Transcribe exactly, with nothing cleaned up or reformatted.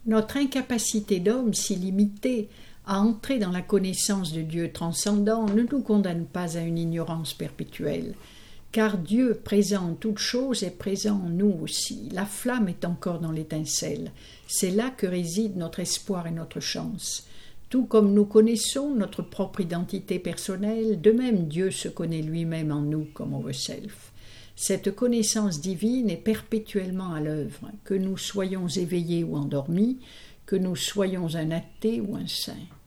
Notre incapacité d'homme si limitée à entrer dans la connaissance de Dieu transcendant ne nous condamne pas à une ignorance perpétuelle, car Dieu, présent en toutes choses, est présent en nous aussi. La flamme est encore dans l'étincelle. C'est là que réside notre espoir et notre chance. Tout comme nous connaissons notre propre identité personnelle, de même Dieu se connaît lui-même en nous comme ourself. Cette connaissance divine est perpétuellement à l'œuvre, que nous soyons éveillés ou endormis, que nous soyons un athée ou un saint.